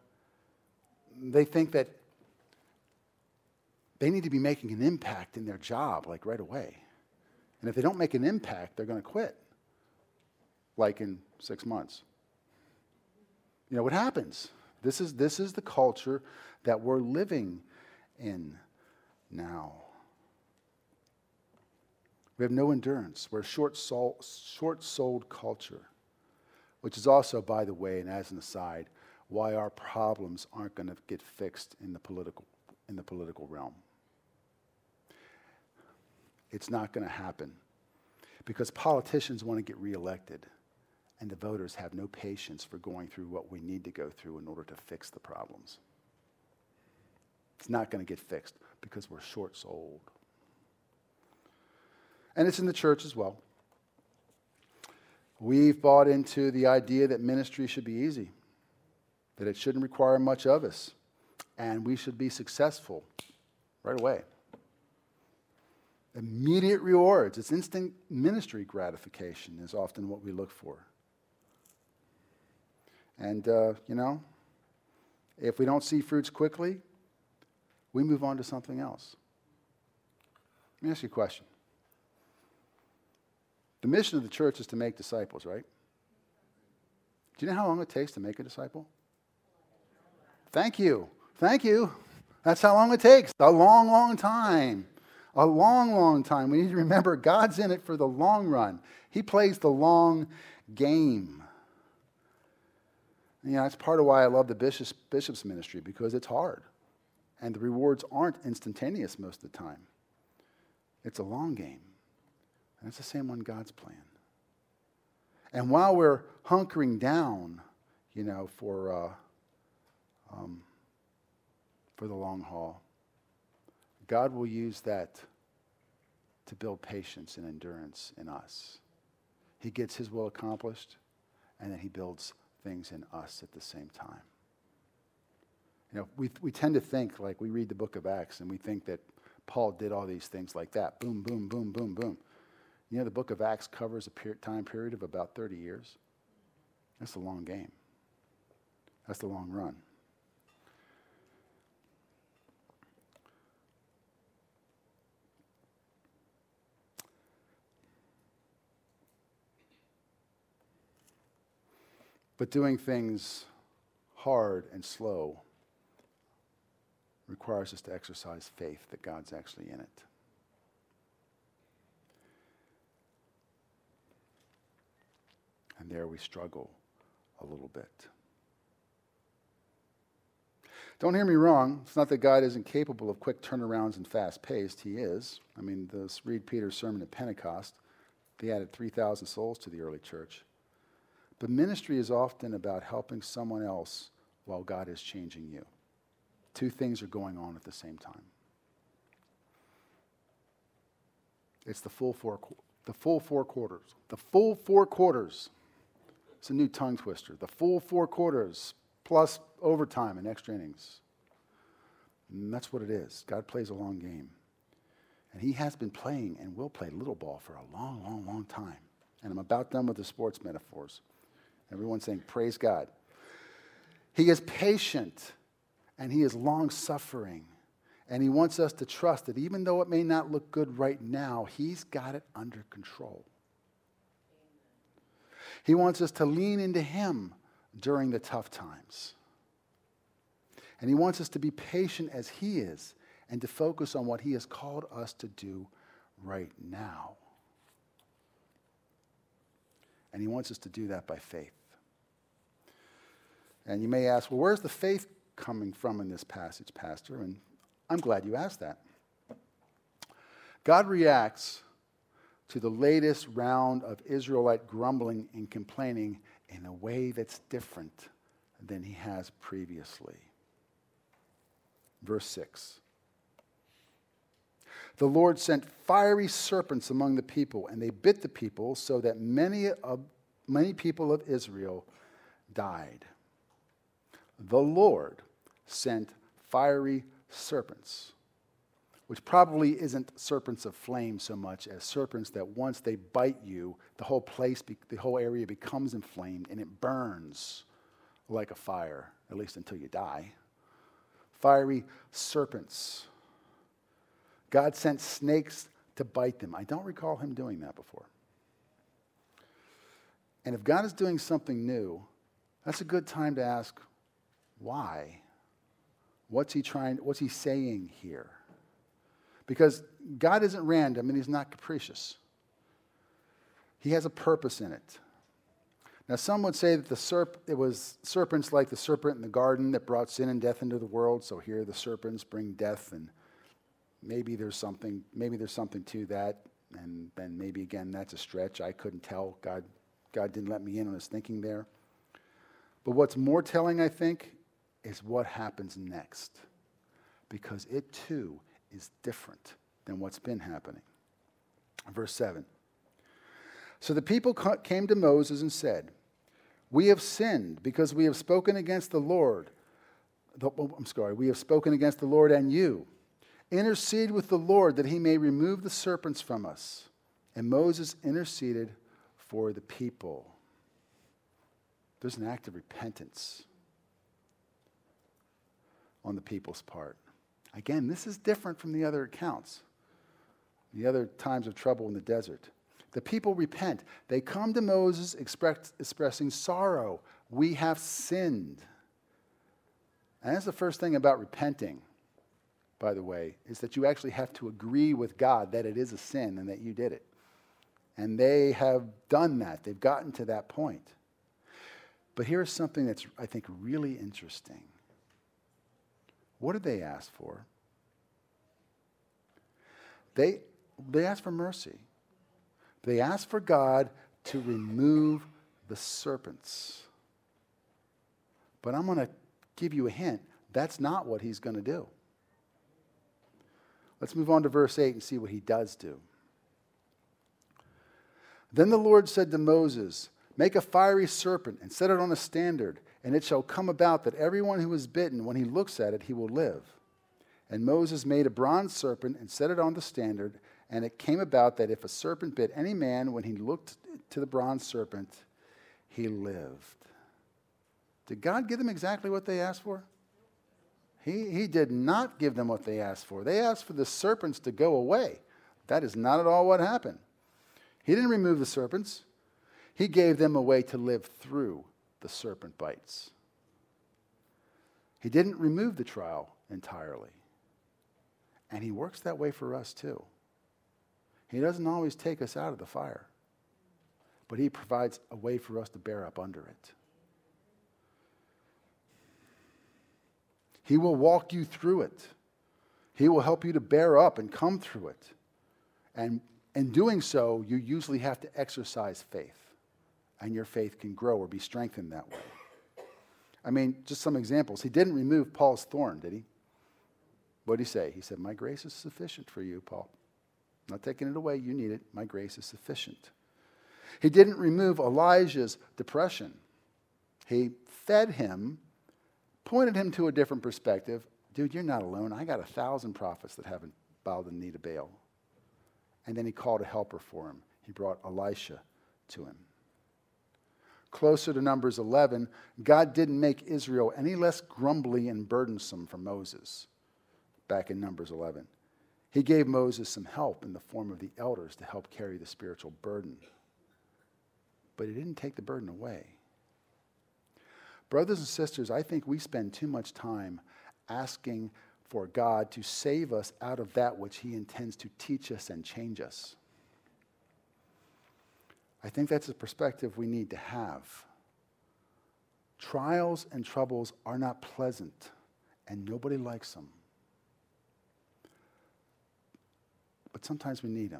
that they need to be making an impact in their job, like right away. And if they don't make an impact, they're going to quit, like in 6 months. What happens? This is the culture that we're living in now. We have no endurance. We're a short-souled culture, which is also, by the way, and as an aside, why our problems aren't going to get fixed in the political realm. It's not going to happen because politicians want to get reelected, and the voters have no patience for going through what we need to go through in order to fix the problems. It's not going to get fixed because we're short-souled. And it's in the church as well. We've bought into the idea that ministry should be easy, that it shouldn't require much of us, and we should be successful right away. Immediate rewards, it's instant ministry gratification is often what we look for. And, if we don't see fruits quickly, we move on to something else. Let me ask you a question. The mission of the church is to make disciples, right? Do you know how long it takes to make a disciple? Thank you. Thank you. That's how long it takes. A long, long time. A long, long time. We need to remember God's in it for the long run. He plays the long game. You know, that's part of why I love the bishop's ministry, because it's hard. And the rewards aren't instantaneous most of the time. It's a long game. And it's the same on God's plan. And while we're hunkering down, you know, for the long haul, God will use that to build patience and endurance in us. He gets his will accomplished, and then he builds things in us at the same time. You know, we tend to think, like, we read the book of Acts and we think that Paul did all these things like that. Boom, boom, boom, boom, boom. You know, the book of Acts covers a time period of about 30 years. That's the long game. That's the long run. But doing things hard and slow requires us to exercise faith that God's actually in it. And there we struggle a little bit. Don't hear me wrong. It's not that God isn't capable of quick turnarounds and fast-paced. He is. I mean, read Peter's sermon at Pentecost. They added 3,000 souls to the early church. But ministry is often about helping someone else while God is changing you. Two things are going on at the same time. It's the full four quarters. The full 4 quarters. It's a new tongue twister. The full 4 quarters plus overtime and extra innings. And that's what it is. God plays a long game. And he has been playing and will play little ball for a long, long, long time. And I'm about done with the sports metaphors. Everyone's saying, praise God. He is patient and he is long-suffering. And he wants us to trust that even though it may not look good right now, he's got it under control. He wants us to lean into him during the tough times. And he wants us to be patient as he is and to focus on what he has called us to do right now. And he wants us to do that by faith. And you may ask, well, where's the faith coming from in this passage, Pastor? And I'm glad you asked that. God reacts to the latest round of Israelite grumbling and complaining in a way that's different than he has previously. Verse 6. The Lord sent fiery serpents among the people, and they bit the people so that many people of Israel died. The Lord sent fiery serpents, which probably isn't serpents of flame so much as serpents that once they bite you, the whole area becomes inflamed and it burns like a fire, at least until you die. Fiery serpents. God sent snakes to bite them. I don't recall him doing that before. And if God is doing something new, that's a good time to ask, why? What's he saying here? Because God isn't random and he's not capricious. He has a purpose in it. Now, some would say that it was serpents like the serpent in the garden that brought sin and death into the world. So here the serpents bring death, and maybe there's something to that. And then maybe again that's a stretch. I couldn't tell. God didn't let me in on his thinking there. But what's more telling, I think, is what happens next, because it too is different than what's been happening. Verse 7. So the people came to Moses and said, "We have sinned because we have spoken against the Lord. We have spoken against the Lord and you. Intercede with the Lord that he may remove the serpents from us." And Moses interceded for the people. There's an act of repentance on the people's part. Again, this is different from the other accounts, the other times of trouble in the desert. The people repent. They come to Moses expressing sorrow. We have sinned. And that's the first thing about repenting, by the way, is that you actually have to agree with God that it is a sin and that you did it. And they have done that. They've gotten to that point. But here's something that's, I think, really interesting. What did they ask for? They asked for mercy. They asked for God to remove the serpents. But I'm going to give you a hint. That's not what he's going to do. Let's move on to verse 8 and see what he does do. Then the Lord said to Moses, make a fiery serpent and set it on a standard, and it shall come about that everyone who is bitten, when he looks at it, he will live. And Moses made a bronze serpent and set it on the standard, and it came about that if a serpent bit any man, when he looked to the bronze serpent, he lived. Did God give them exactly what they asked for? He did not give them what they asked for. They asked for the serpents to go away. That is not at all what happened. He didn't remove the serpents. He gave them a way to live through the serpent bites. He didn't remove the trial entirely. And he works that way for us too. He doesn't always take us out of the fire, but he provides a way for us to bear up under it. He will walk you through it. He will help you to bear up and come through it. And in doing so, you usually have to exercise faith. And your faith can grow or be strengthened that way. I mean, just some examples. He didn't remove Paul's thorn, did he? What did he say? He said, my grace is sufficient for you, Paul. I'm not taking it away. You need it. My grace is sufficient. He didn't remove Elijah's depression. He fed him, pointed him to a different perspective. Dude, you're not alone. I got 1,000 prophets that haven't bowed the knee to Baal. And then he called a helper for him. He brought Elisha to him. Closer to Numbers 11, God didn't make Israel any less grumbly and burdensome for Moses back in Numbers 11. He gave Moses some help in the form of the elders to help carry the spiritual burden. But he didn't take the burden away. Brothers and sisters, I think we spend too much time asking for God to save us out of that which he intends to teach us and change us. I think that's a perspective we need to have. Trials and troubles are not pleasant, and nobody likes them. But sometimes we need them.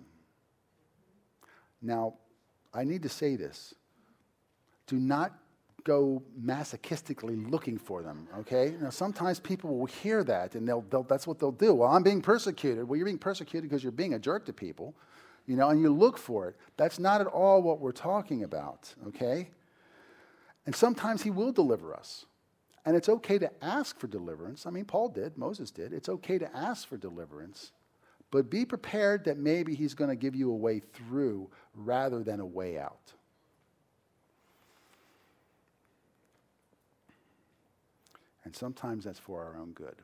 Now, I need to say this. Do not go masochistically looking for them, okay? Now, sometimes people will hear that, and that's what they'll do. Well, I'm being persecuted. Well, you're being persecuted because you're being a jerk to people, and you look for it. That's not at all what we're talking about, okay? And sometimes he will deliver us. And it's okay to ask for deliverance. I mean, Paul did. Moses did. It's okay to ask for deliverance. But be prepared that maybe he's going to give you a way through rather than a way out. And sometimes that's for our own good.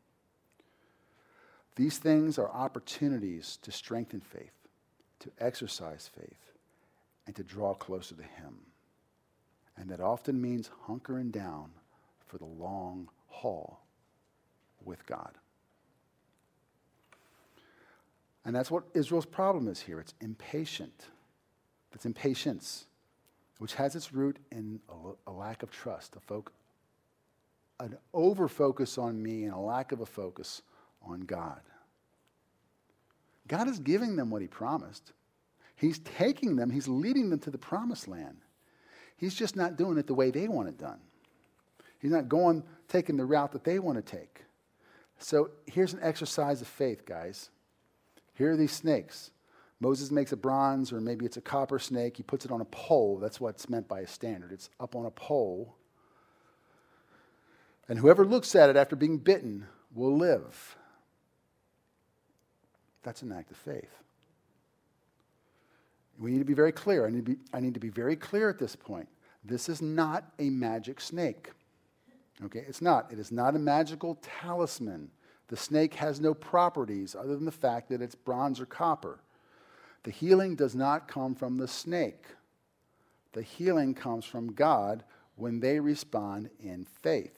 These things are opportunities to strengthen faith, to exercise faith, and to draw closer to him. And that often means hunkering down for the long haul with God. And that's what Israel's problem is here. It's impatient. It's impatience, which has its root in a lack of trust, an over-focus on me and a lack of a focus on God. God is giving them what he promised. He's taking them, he's leading them to the promised land. He's just not doing it the way they want it done. He's not taking the route that they want to take. So here's an exercise of faith, guys. Here are these snakes. Moses makes a bronze, or maybe it's a copper snake. He puts it on a pole. That's what's meant by a standard. It's up on a pole. And whoever looks at it after being bitten will live. That's an act of faith. We need to be very clear. I need to be very clear at this point. This is not a magic snake. Okay, it's not. It is not a magical talisman. The snake has no properties other than the fact that it's bronze or copper. The healing does not come from the snake. The healing comes from God when they respond in faith.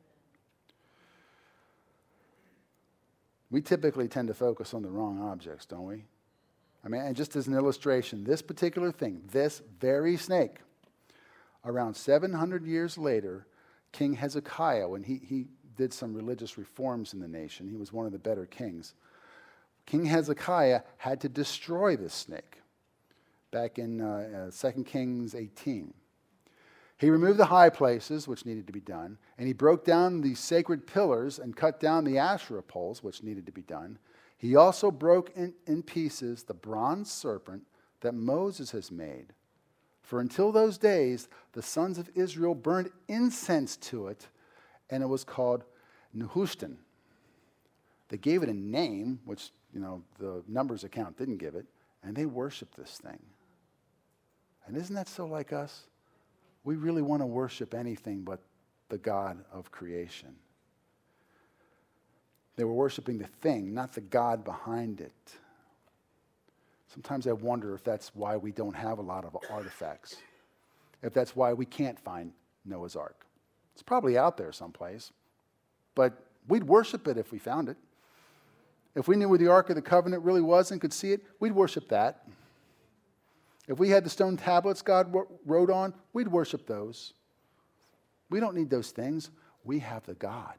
We typically tend to focus on the wrong objects, don't we? I mean, and just as an illustration, this particular thing, this very snake, around 700 years later, King Hezekiah, when he did some religious reforms in the nation, he was one of the better kings. King Hezekiah had to destroy this snake back in 2 Kings 18. He removed the high places, which needed to be done, and he broke down the sacred pillars and cut down the Asherah poles, which needed to be done. He also broke in pieces the bronze serpent that Moses has made. For until those days, the sons of Israel burned incense to it, and it was called Nehushtan. They gave it a name, which the Numbers account didn't give it, and they worshiped this thing. And isn't that so like us? We really want to worship anything but the God of creation. They were worshiping the thing, not the God behind it. Sometimes I wonder if that's why we don't have a lot of artifacts. If that's why we can't find Noah's Ark. It's probably out there someplace, but we'd worship it if we found it. If we knew where the Ark of the Covenant really was and could see it, we'd worship that. If we had the stone tablets God wrote on, we'd worship those. We don't need those things. We have the God.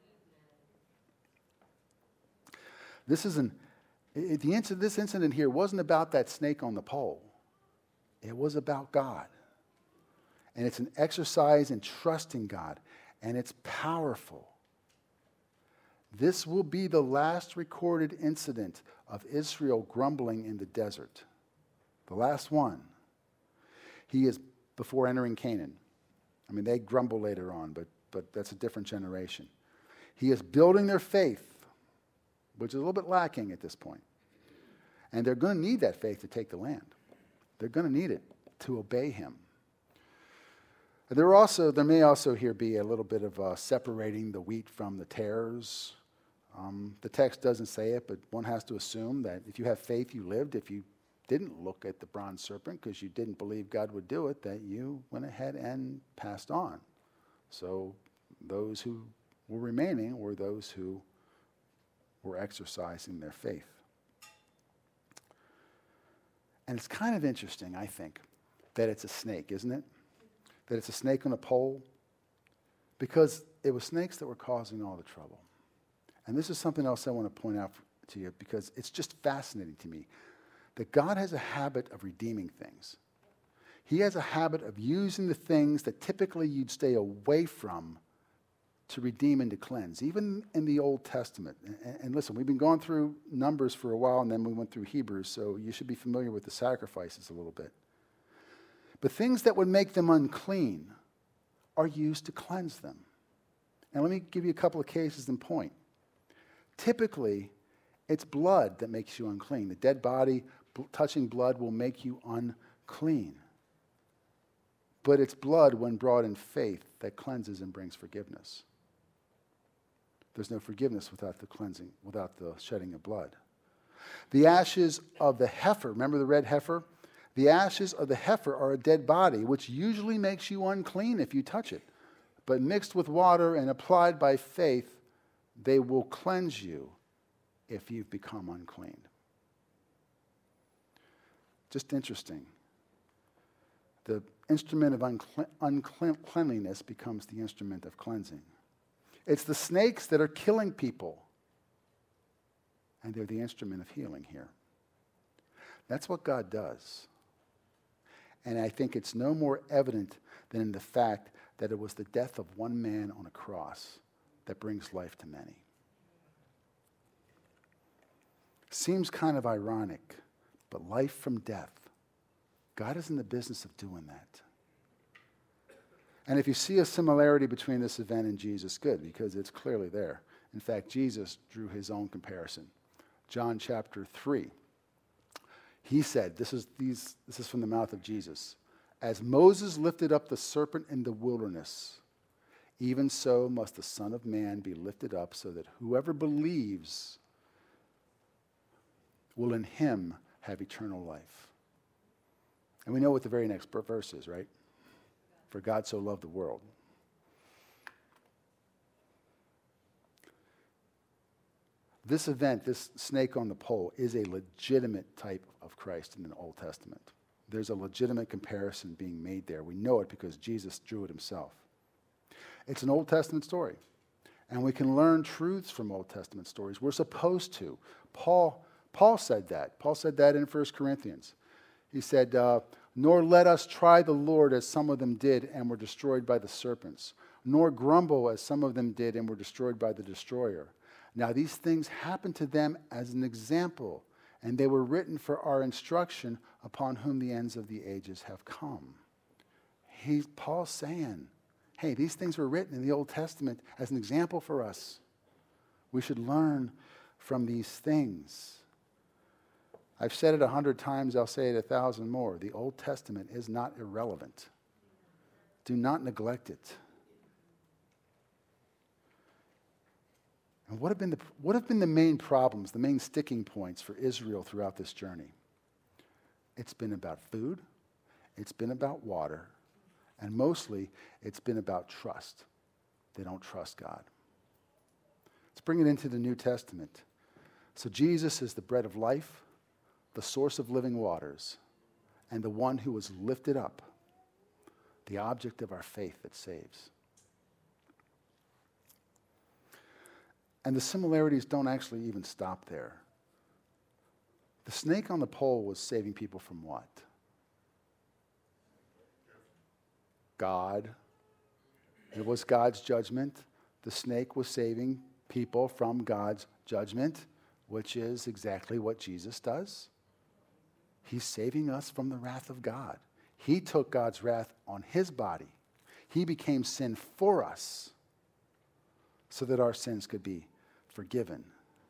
This incident here wasn't about that snake on the pole. It was about God. And it's an exercise in trusting God. And it's powerful. This will be the last recorded incident of Israel grumbling in the desert. The last one. He is before entering Canaan. I mean, they grumble later on, but that's a different generation. He is building their faith, which is a little bit lacking at this point. And they're going to need that faith to take the land. They're going to need it to obey him. There may also here be a little bit of separating the wheat from the tares. The text doesn't say it, but one has to assume that if you have faith, you lived. If you didn't look at the bronze serpent because you didn't believe God would do it, that you went ahead and passed on. So those who were remaining were those who were exercising their faith. And it's kind of interesting, I think, that it's a snake, isn't it? That it's a snake on a pole, because it was snakes that were causing all the trouble. And this is something else I want to point out to you, because it's just fascinating to me that God has a habit of redeeming things. He has a habit of using the things that typically you'd stay away from to redeem and to cleanse, even in the Old Testament. And listen, we've been going through Numbers for a while, and then we went through Hebrews, so you should be familiar with the sacrifices a little bit. But things that would make them unclean are used to cleanse them. And let me give you a couple of cases in point. Typically, it's blood that makes you unclean. The dead body touching blood will make you unclean. But it's blood, when brought in faith, that cleanses and brings forgiveness. There's no forgiveness without the cleansing, without the shedding of blood. The ashes of the heifer, remember the red heifer? The ashes of the heifer are a dead body, which usually makes you unclean if you touch it. But mixed with water and applied by faith, they will cleanse you if you've become unclean. Just interesting. The instrument of uncleanliness becomes the instrument of cleansing. It's the snakes that are killing people, and they're the instrument of healing here. That's what God does. And I think it's no more evident than in the fact that it was the death of one man on a cross that brings life to many. Seems kind of ironic, but life from death. God is in the business of doing that. And if you see a similarity between this event and Jesus, good, because it's clearly there. In fact, Jesus drew his own comparison. John chapter 3. He said, this is from the mouth of Jesus, as Moses lifted up the serpent in the wilderness, even so must the Son of Man be lifted up, so that whoever believes will in him have eternal life. And we know what the very next verse is, right? For God so loved the world. This event, this snake on the pole, is a legitimate type of Christ in the Old Testament. There's a legitimate comparison being made there. We know it because Jesus drew it himself. It's an Old Testament story, and we can learn truths from Old Testament stories. We're supposed to. Paul said that. Paul said that in 1 Corinthians. He said, nor let us try the Lord as some of them did and were destroyed by the serpents, nor grumble as some of them did and were destroyed by the destroyer. Now these things happened to them as an example, and they were written for our instruction, upon whom the ends of the ages have come. Paul's saying, hey, these things were written in the Old Testament as an example for us. We should learn from these things. I've said it 100 times, I'll say it 1,000 more. The Old Testament is not irrelevant. Do not neglect it. And what have been the main problems, the main sticking points for Israel throughout this journey? It's been about food, it's been about water, and mostly it's been about trust. They don't trust God. Let's bring it into the New Testament. So Jesus is the bread of life, the source of living waters, and the one who was lifted up, the object of our faith that saves. And the similarities don't actually even stop there. The snake on the pole was saving people from what? God. It was God's judgment. The snake was saving people from God's judgment, which is exactly what Jesus does. He's saving us from the wrath of God. He took God's wrath on his body. He became sin for us so that our sins could be forgiven.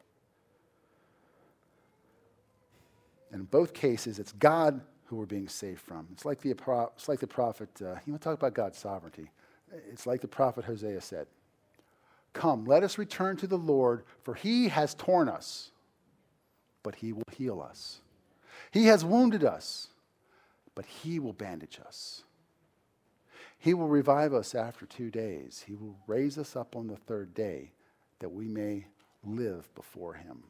And in both cases, it's God who we're being saved from. It's like the prophet, you want to talk about God's sovereignty. It's like the prophet Hosea said, come, let us return to the Lord, for he has torn us, but he will heal us. He has wounded us, but he will bandage us. He will revive us after 2 days. He will raise us up on the third day that we may live before him.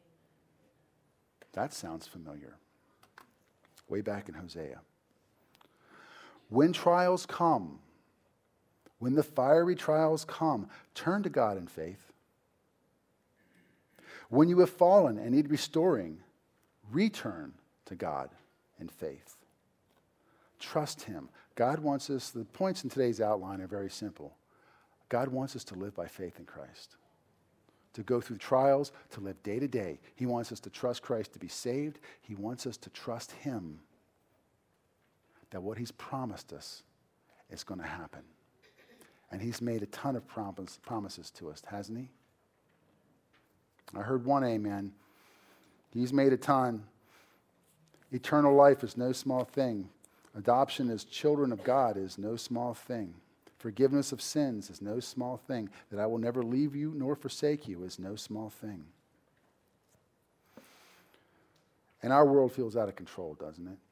That sounds familiar. Way back in Hosea. When trials come, when the fiery trials come, turn to God in faith. When you have fallen and need restoring, return to God in faith. Trust him. God wants us, the points in today's outline are very simple. God wants us to live by faith in Christ. To go through trials, to live day to day. He wants us to trust Christ to be saved. He wants us to trust him that what he's promised us is going to happen. And he's made a ton of promises to us, hasn't he? I heard one amen. He's made a ton. Eternal life is no small thing. Adoption as children of God is no small thing. Forgiveness of sins is no small thing. That I will never leave you nor forsake you is no small thing. And our world feels out of control, doesn't it?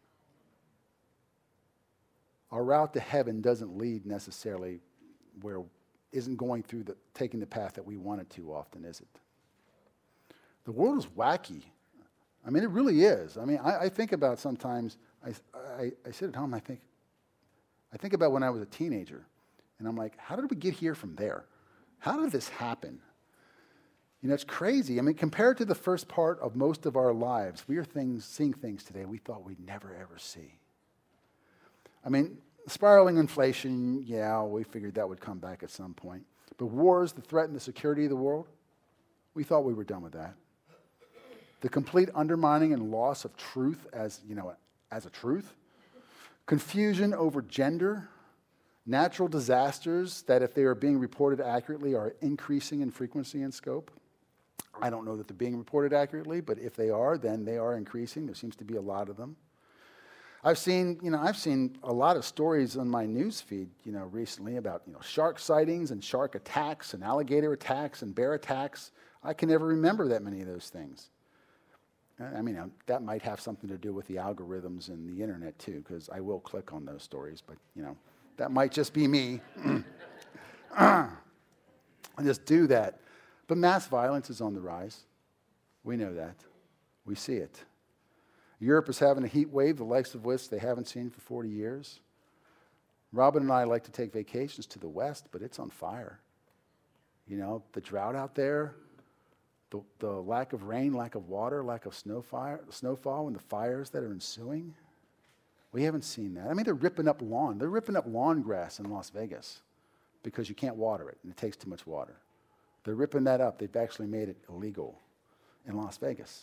Our route to heaven doesn't lead necessarily where isn't going through taking the path that we want it to often, is it? The world is wacky. I mean, it really is. I mean, I think about sometimes, I sit at home, I think about when I was a teenager, and I'm like, how did we get here from there? How did this happen? You know, it's crazy. I mean, compared to the first part of most of our lives, we are seeing things today we thought we'd never, ever see. I mean, spiraling inflation, yeah, we figured that would come back at some point. But wars that threaten the security of the world, we thought we were done with that. The complete undermining and loss of truth as a truth. Confusion over gender. Natural disasters that, if they are being reported accurately, are increasing in frequency and scope. I don't know that they're being reported accurately, but if they are, then they are increasing. There seems to be a lot of them. I've seen a lot of stories on my news feed, recently about, shark sightings and shark attacks and alligator attacks and bear attacks. I can never remember that many of those things. I mean, that might have something to do with the algorithms and the internet too, because I will click on those stories, but that might just be me. And just do that. But mass violence is on the rise. We know that. We see it. Europe is having a heat wave, the likes of which they haven't seen for 40 years. Robin and I like to take vacations to the west, but it's on fire. The drought out there, the lack of rain, lack of water, lack of snowfall, and the fires that are ensuing. We haven't seen that. I mean, they're ripping up lawn. They're ripping up lawn grass in Las Vegas because you can't water it, and it takes too much water. They're ripping that up. They've actually made it illegal in Las Vegas.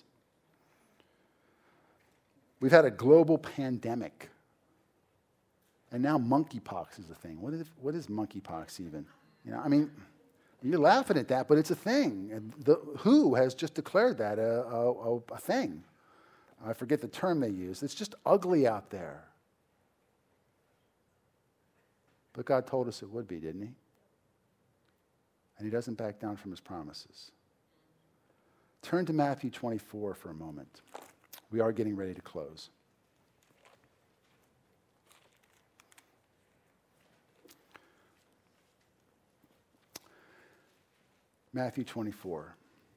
We've had a global pandemic. And now monkeypox is a thing. What is monkeypox even? I mean, you're laughing at that, but it's a thing. And the WHO has just declared that a thing. I forget the term they use. It's just ugly out there. But God told us it would be, didn't he? And he doesn't back down from his promises. Turn to Matthew 24 for a moment. We are getting ready to close. Matthew 24.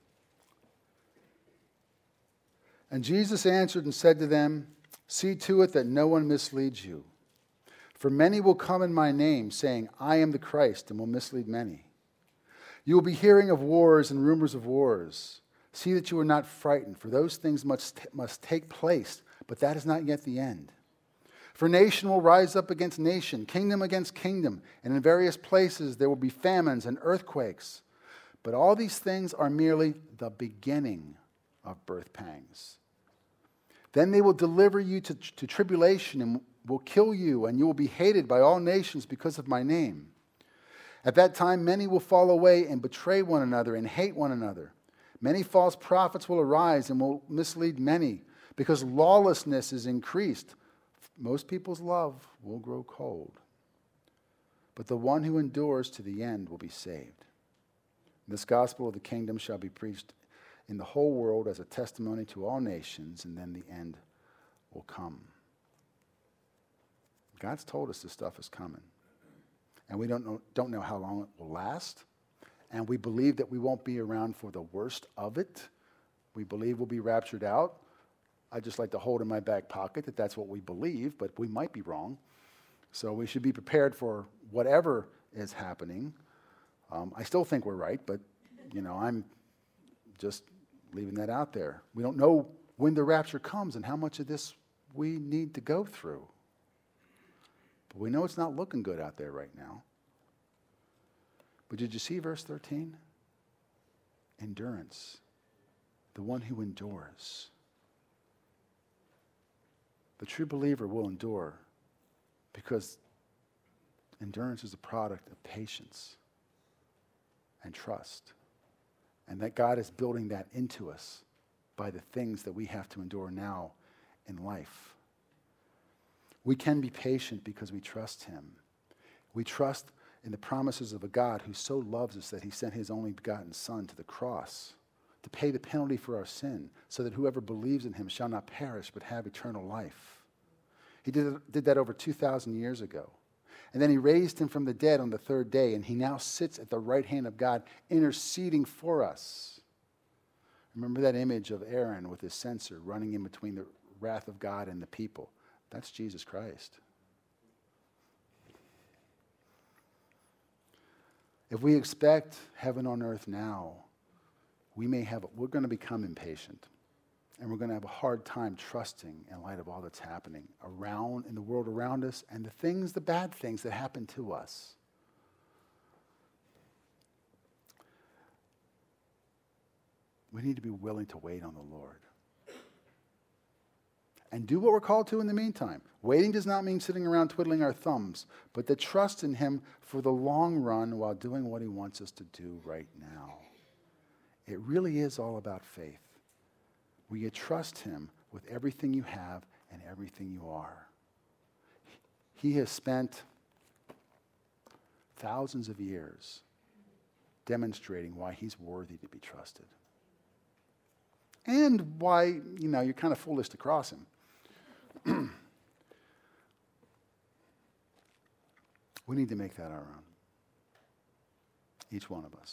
And Jesus answered and said to them, "See to it that no one misleads you. For many will come in my name, saying, 'I am the Christ,' and will mislead many. You will be hearing of wars and rumors of wars. See that you are not frightened, for those things must take place, but that is not yet the end. For nation will rise up against nation, kingdom against kingdom, and in various places there will be famines and earthquakes. But all these things are merely the beginning of birth pangs. Then they will deliver you to tribulation and will kill you, and you will be hated by all nations because of my name. At that time many will fall away and betray one another and hate one another. Many false prophets will arise and will mislead many, because lawlessness is increased. Most people's love will grow cold. But the one who endures to the end will be saved. This gospel of the kingdom shall be preached in the whole world as a testimony to all nations, and then the end will come." God's told us this stuff is coming. And we don't know how long it will last. And we believe that we won't be around for the worst of it. We believe we'll be raptured out. I just like to hold in my back pocket that that's what we believe, but we might be wrong. So we should be prepared for whatever is happening. I still think we're right, but, I'm just leaving that out there. We don't know when the rapture comes and how much of this we need to go through. But we know it's not looking good out there right now. But did you see verse 13? Endurance. The one who endures. The true believer will endure because endurance is a product of patience and trust. And that God is building that into us by the things that we have to endure now in life. We can be patient because we trust him. We trust in the promises of a God who so loves us that he sent his only begotten Son to the cross to pay the penalty for our sin, so that whoever believes in him shall not perish but have eternal life. He did that over 2,000 years ago. And then he raised him from the dead on the third day, and he now sits at the right hand of God interceding for us. Remember that image of Aaron with his censer running in between the wrath of God and the people? That's Jesus Christ. If we expect heaven on earth now, we're going to become impatient. And we're going to have a hard time trusting in light of all that's happening in the world around us and the bad things that happen to us. We need to be willing to wait on the Lord. And do what we're called to in the meantime. Waiting does not mean sitting around twiddling our thumbs, but to trust in him for the long run while doing what he wants us to do right now. It really is all about faith. Will you trust him with everything you have and everything you are? He has spent thousands of years demonstrating why he's worthy to be trusted. and why, you're kind of foolish to cross him. We need to make that our own. Each one of us.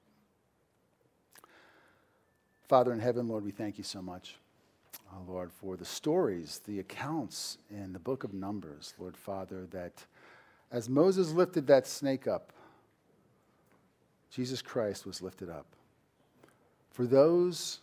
Father in heaven, Lord, we thank you so much, Lord, for the stories, the accounts in the book of Numbers, Lord Father, that as Moses lifted that snake up, Jesus Christ was lifted up. For those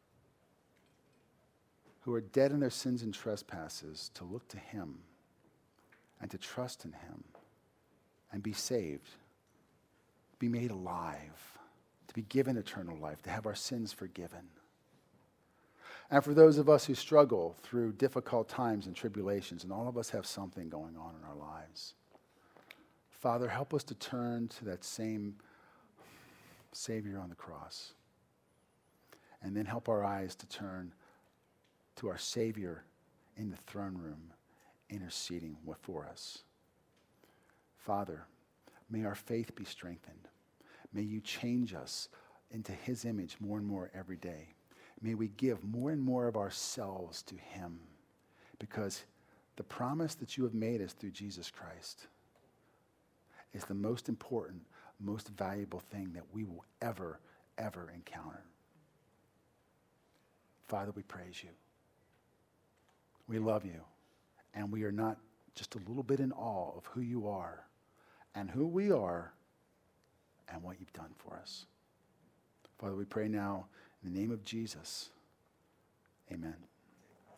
who are dead in their sins and trespasses, to look to him and to trust in him and be saved, be made alive, to be given eternal life, to have our sins forgiven. And for those of us who struggle through difficult times and tribulations, and all of us have something going on in our lives, Father, help us to turn to that same Savior on the cross. And then help our eyes to turn to our Savior in the throne room, interceding for us. Father, may our faith be strengthened. May you change us into his image more and more every day. May we give more and more of ourselves to him, because the promise that you have made us through Jesus Christ is the most important, most valuable thing that we will ever encounter. Father, we praise you. We love you. And we are not just a little bit in awe of who you are and who we are and what you've done for us. Father, we pray now in the name of Jesus. Amen.